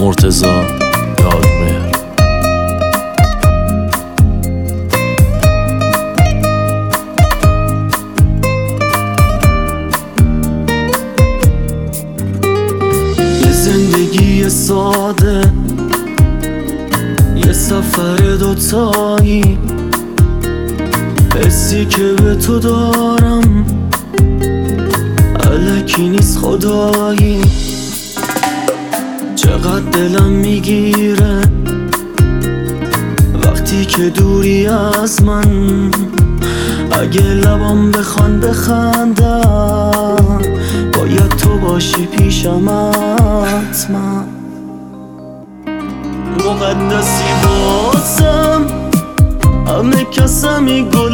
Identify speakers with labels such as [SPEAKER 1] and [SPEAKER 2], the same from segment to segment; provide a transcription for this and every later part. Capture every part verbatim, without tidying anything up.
[SPEAKER 1] مرتضی دادمهر.
[SPEAKER 2] یه زندگی ساده، یه سفر دوتایی، حسی که به تو دارم الکی نیست خدایی. چقدر دلم میگیره وقتی که دوری از من، اگه لبام بخوان بخندم باید تو باشی پیشم حتما. مقدسی بازم همه کسمی گل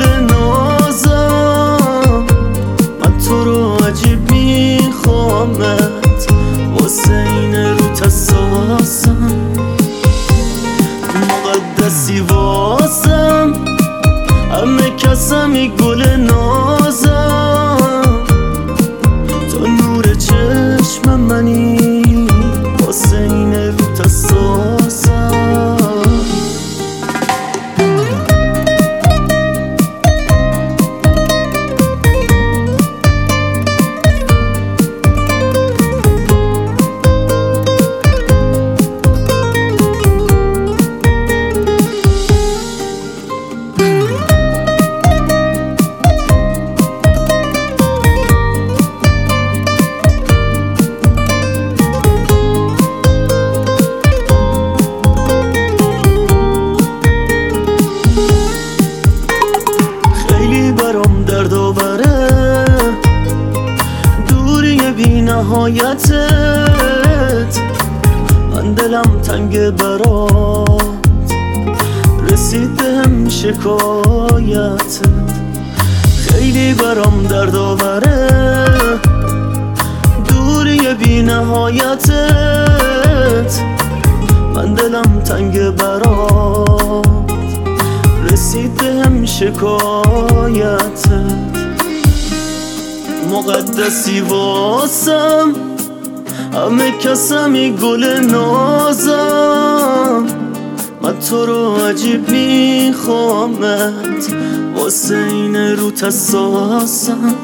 [SPEAKER 2] نازم، من تو رو عجیب میخوامت واسه این روت اساسم. مقدسی واسم همه کسمی گل نازم، تو نور چشم منی واسه این روت اساسم. دوری بی نهایتت، من دلم تنگ برات، رسید بهم شکایتت. خیلی برام درد آوره دوری بی نهایتت، من دلم تنگ برات، رسید بهم شکایتت. مقدسی واسم همه کسمی گل نازم، من تو رو عجیب میخوامت واسه این روت اساسم.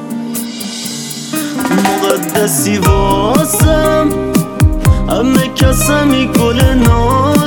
[SPEAKER 2] مقدسی واسم همه کسمی گل نازم،